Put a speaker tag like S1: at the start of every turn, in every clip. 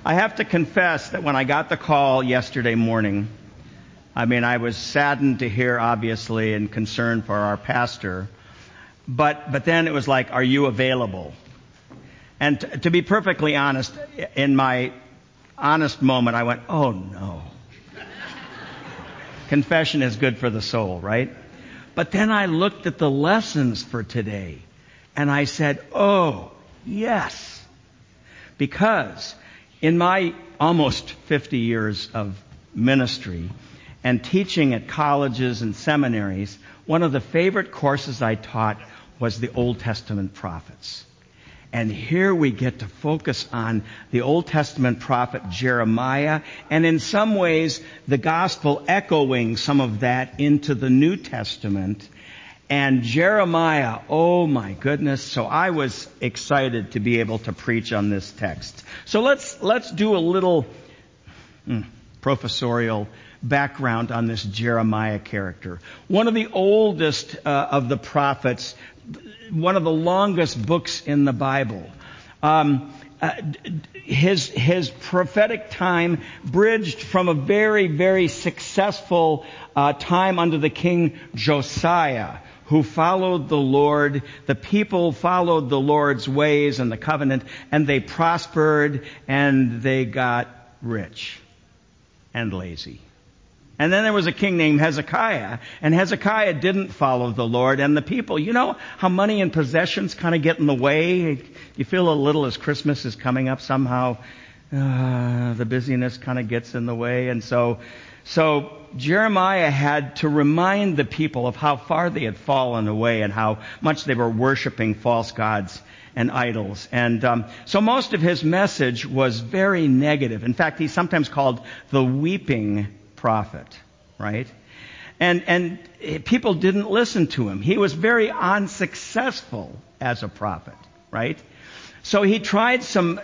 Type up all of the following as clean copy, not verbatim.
S1: I have to confess that when I got the call yesterday morning, I was saddened to hear, obviously, and concerned for our pastor. But then it was like, are you available? And to be perfectly honest, in my honest moment, I went, oh no. Confession is good for the soul, right? But then I looked at the lessons for today, and I said, oh, yes. Because in my almost 50 years of ministry and teaching at colleges and seminaries, one of the favorite courses I taught was the Old Testament prophets. And here we get to focus on the Old Testament prophet Jeremiah, and in some ways the gospel echoing some of that into the New Testament. And Jeremiah, oh my goodness, so I was excited to be able to preach on this text. So let's do a little professorial background on this Jeremiah character. One of the oldest of the prophets, one of the longest books in the Bible. His prophetic time bridged from a very, very successful time under the king Josiah, who followed the Lord. The people followed the Lord's ways and the covenant, and they prospered, and they got rich and lazy. And then there was a king named Hezekiah, and Hezekiah didn't follow the Lord, and the people, you know how money and possessions kind of get in the way? You feel a little as Christmas is coming up somehow, the busyness kind of gets in the way, and so Jeremiah had to remind the people of how far they had fallen away and how much they were worshiping false gods and idols. And so most of his message was very negative. In fact, he's sometimes called the weeping prophet, right? And people didn't listen to him. He was very unsuccessful as a prophet, right? So he tried some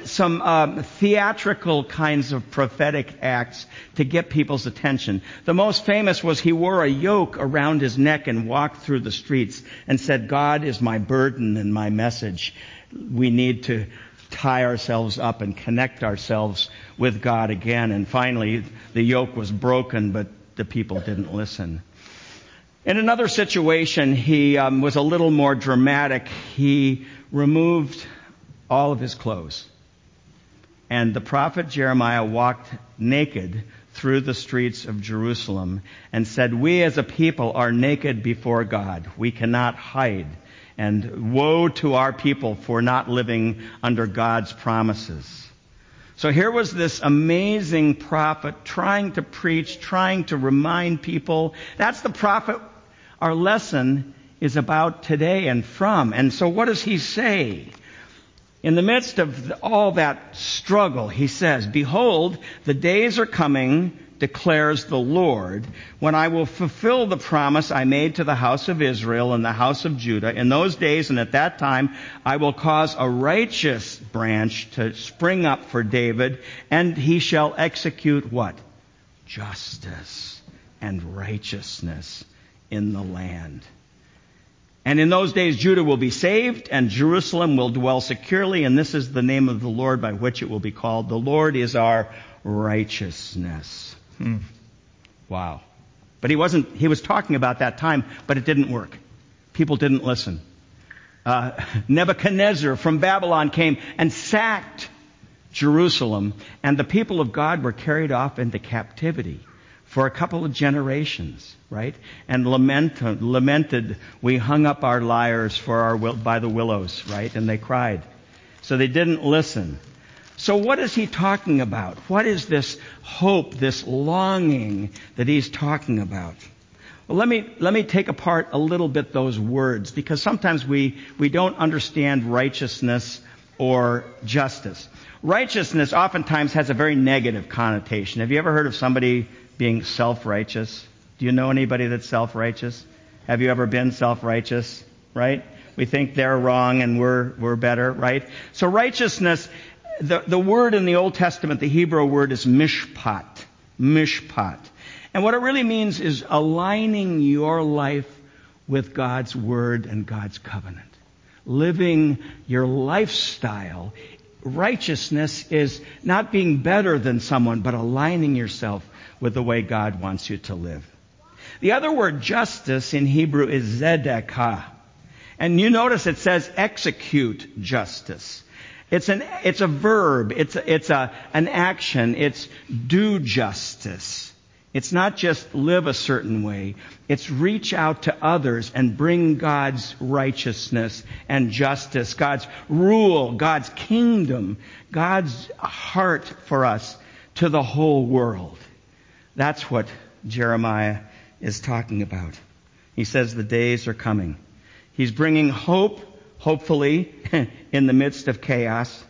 S1: theatrical kinds of prophetic acts to get people's attention. The most famous was he wore a yoke around his neck and walked through the streets and said, God is my burden and my message. We need to tie ourselves up and connect ourselves with God again. And finally, the yoke was broken, but the people didn't listen. In another situation, he was a little more dramatic. He removed all of his clothes. And the prophet Jeremiah walked naked through the streets of Jerusalem and said, we as a people are naked before God. We cannot hide. And woe to our people for not living under God's promises. So here was this amazing prophet trying to preach, trying to remind people. That's the prophet our lesson is about today and from. And so what does he say? In the midst of all that struggle, he says, behold, the days are coming, declares the Lord, when I will fulfill the promise I made to the house of Israel and the house of Judah. In those days and at that time, I will cause a righteous branch to spring up for David, and he shall execute what? Justice and righteousness in the land. And in those days Judah will be saved, and Jerusalem will dwell securely, and this is the name of the Lord by which it will be called. The Lord is our righteousness. Wow. But he was talking about that time, but it didn't work. People didn't listen. Nebuchadnezzar from Babylon came and sacked Jerusalem, and the people of God were carried off into captivity for a couple of generations, right? And lamented, we hung up our lyres by the willows, right? And they cried. So they didn't listen. So what is he talking about? What is this hope, this longing that he's talking about? Well, let me take apart a little bit those words, because sometimes we don't understand righteousness or justice. Righteousness oftentimes has a very negative connotation. Have you ever heard of somebody being self-righteous? Do you know anybody that's self-righteous? Have you ever been self-righteous? Right? We think they're wrong and we're better, right? So righteousness, the word in the Old Testament, the Hebrew word is mishpat. Mishpat. And what it really means is aligning your life with God's word and God's covenant. Living your lifestyle righteousness is not being better than someone, but aligning yourself with the way God wants you to live. The other word justice in Hebrew is zedekah. And you notice it says execute justice. It's a verb. It's an action. It's do justice. It's not just live a certain way. It's reach out to others and bring God's righteousness and justice, God's rule, God's kingdom, God's heart for us to the whole world. That's what Jeremiah is talking about. He says the days are coming. He's bringing hope, hopefully, in the midst of chaos.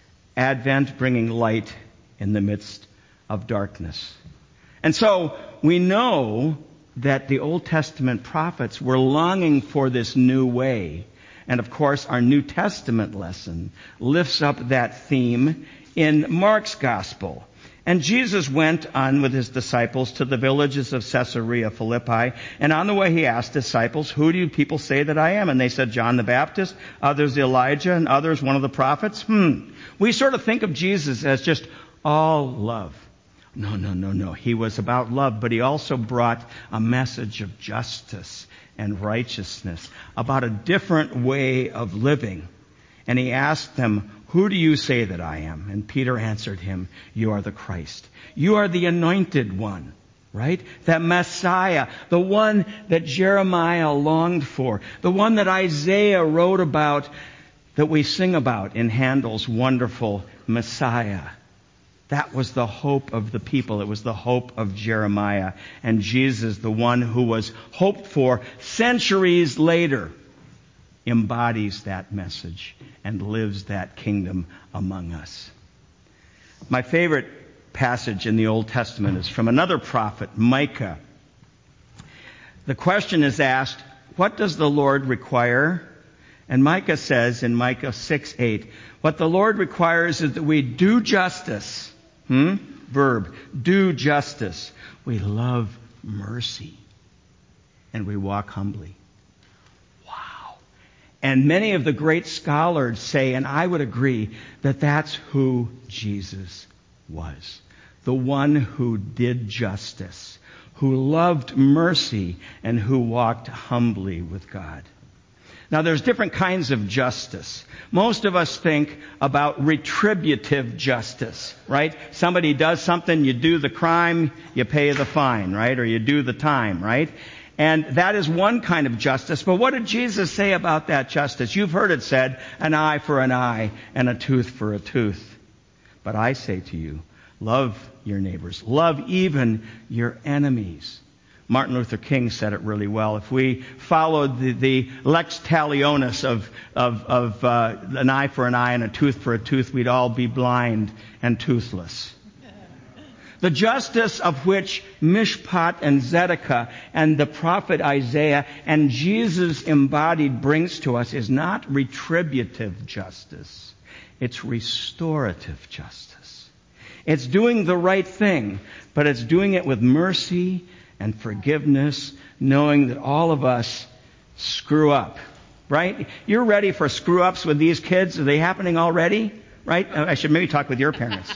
S1: Advent bringing light in the midst of darkness. And so we know that the Old Testament prophets were longing for this new way. And of course, our New Testament lesson lifts up that theme in Mark's Gospel. And Jesus went on with his disciples to the villages of Caesarea Philippi. And on the way he asked disciples, who do people say that I am? And they said, John the Baptist, others Elijah, and others one of the prophets. We sort of think of Jesus as just all love. No. He was about love, but he also brought a message of justice and righteousness, about a different way of living. And he asked them, who do you say that I am? And Peter answered him, you are the Christ. You are the anointed one, right? That Messiah, the one that Jeremiah longed for, the one that Isaiah wrote about, that we sing about in Handel's wonderful Messiah. That was the hope of the people. It was the hope of Jeremiah. And Jesus, the one who was hoped for centuries later, embodies that message and lives that kingdom among us. My favorite passage in the Old Testament is from another prophet, Micah. The question is asked, what does the Lord require? And Micah says in Micah 6:8, what the Lord requires is that we do justice. Verb, do justice. We love mercy. And we walk humbly. Wow. And many of the great scholars say, and I would agree, that that's who Jesus was. The one who did justice, who loved mercy, and who walked humbly with God. Now, there's different kinds of justice. Most of us think about retributive justice, right? Somebody does something, you do the crime, you pay the fine, right? Or you do the time, right? And that is one kind of justice. But what did Jesus say about that justice? You've heard it said, an eye for an eye and a tooth for a tooth. But I say to you, love your neighbors. Love even your enemies. Martin Luther King said it really well. If we followed the lex talionis of an eye for an eye and a tooth for a tooth, we'd all be blind and toothless. The justice of which Mishpat and Zedekiah and the prophet Isaiah and Jesus embodied brings to us is not retributive justice. It's restorative justice. It's doing the right thing, but it's doing it with mercy and forgiveness, knowing that all of us screw up, right? You're ready for screw-ups with these kids? Are they happening already? Right? I should maybe talk with your parents.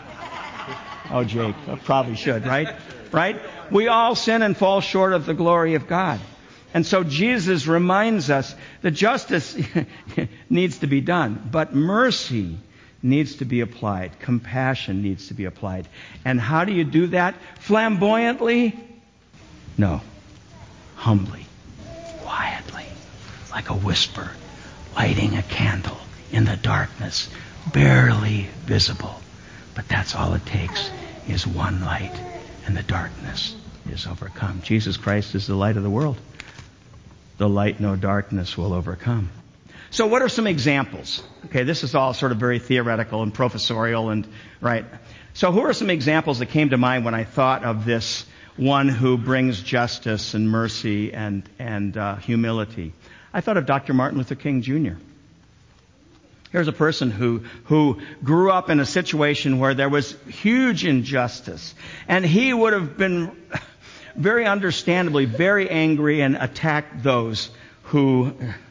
S1: Oh, Jake, I probably should, right? Right? We all sin and fall short of the glory of God. And so Jesus reminds us that justice needs to be done, but mercy needs to be applied. Compassion needs to be applied. And how do you do that? Flamboyantly? No. Humbly. Quietly. Like a whisper. Lighting a candle in the darkness. Barely visible. But that's all it takes is one light. And the darkness is overcome. Jesus Christ is the light of the world. The light no darkness will overcome. So what are some examples? Okay, this is all sort of very theoretical and professorial and, right. So who are some examples that came to mind when I thought of this one who brings justice and mercy and humility? I thought of Dr. Martin Luther King Jr. Here's a person who grew up in a situation where there was huge injustice. And he would have been very understandably very angry and attacked those who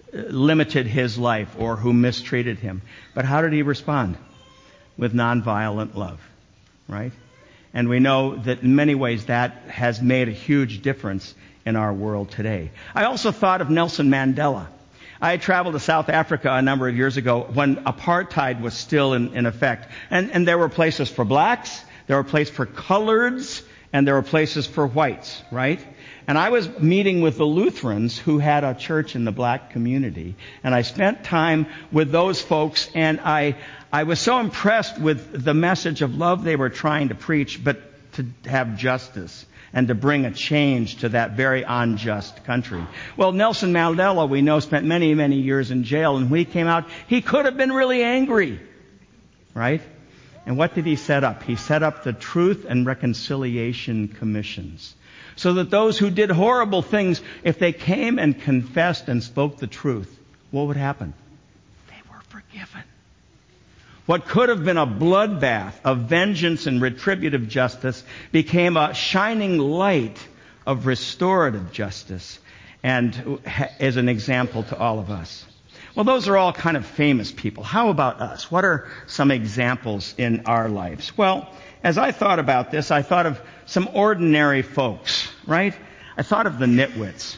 S1: limited his life or who mistreated him. But how did he respond? With nonviolent love, right? And we know that in many ways that has made a huge difference in our world today. I also thought of Nelson Mandela. I had traveled to South Africa a number of years ago when apartheid was still in effect. And there were places for blacks, there were places for coloreds, and there were places for whites, right? And I was meeting with the Lutherans who had a church in the black community. And I spent time with those folks, and I was so impressed with the message of love they were trying to preach, but to have justice and to bring a change to that very unjust country. Well, Nelson Mandela, we know, spent many, many years in jail, and when he came out, he could have been really angry, right? And what did he set up? He set up the Truth and Reconciliation Commissions, so that those who did horrible things, if they came and confessed and spoke the truth, what would happen? They were forgiven. What could have been a bloodbath of vengeance and retributive justice became a shining light of restorative justice and is an example to all of us. Well, those are all kind of famous people. How about us? What are some examples in our lives? Well, as I thought about this, I thought of some ordinary folks, right? I thought of the nitwits.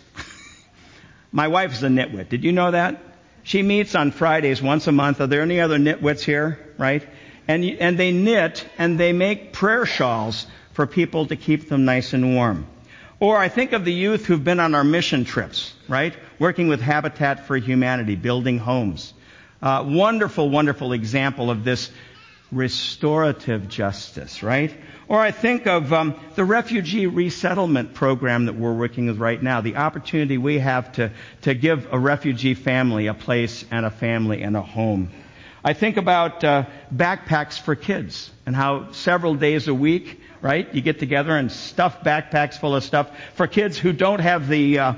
S1: My wife's a nitwit. Did you know that? She meets on Fridays once a month. Are there any other nitwits here? Right? And they knit and they make prayer shawls for people to keep them nice and warm. Or I think of the youth who've been on our mission trips, right? Working with Habitat for Humanity, building homes. Wonderful, wonderful example of this restorative justice, right? Or I think of the refugee resettlement program that we're working with right now, the opportunity we have to give a refugee family a place and a family and a home. I think about backpacks for kids and how several days a week, right, you get together and stuff backpacks full of stuff for kids who don't have the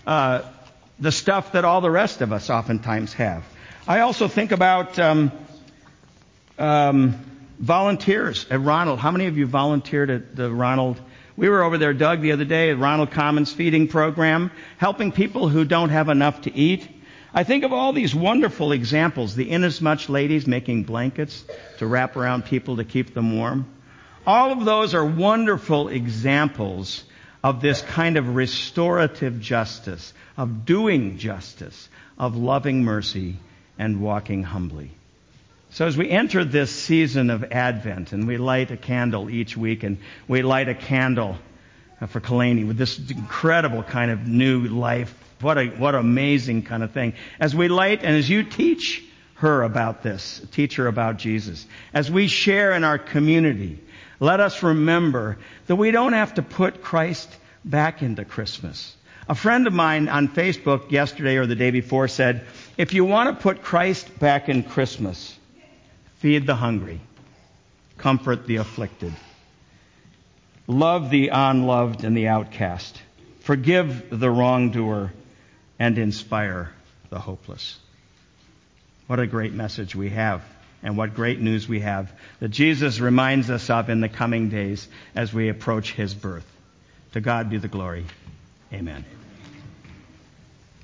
S1: stuff that all the rest of us oftentimes have. I also think about volunteers at Ronald. How many of you volunteered at the Ronald? We were over there, Doug, the other day at Ronald Commons feeding program, helping people who don't have enough to eat. I think of all these wonderful examples. The Inasmuch ladies making blankets to wrap around people to keep them warm. All of those are wonderful examples of this kind of restorative justice, of doing justice, of loving mercy and walking humbly. So as we enter this season of Advent, and we light a candle each week, and we light a candle for Kalani with this incredible kind of new life. What amazing kind of thing. As we light, and as you teach her about this, teach her about Jesus, as we share in our community, let us remember that we don't have to put Christ back into Christmas. A friend of mine on Facebook yesterday or the day before said, if you want to put Christ back in Christmas, feed the hungry, comfort the afflicted, love the unloved and the outcast, forgive the wrongdoer, and inspire the hopeless. What a great message we have, and what great news we have that Jesus reminds us of in the coming days as we approach his birth. To God be the glory. Amen.